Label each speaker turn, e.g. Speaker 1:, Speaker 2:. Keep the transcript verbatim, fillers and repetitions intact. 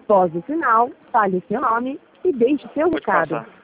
Speaker 1: Após o sinal, fale seu nome e deixe seu
Speaker 2: Pode
Speaker 1: recado.
Speaker 2: passar.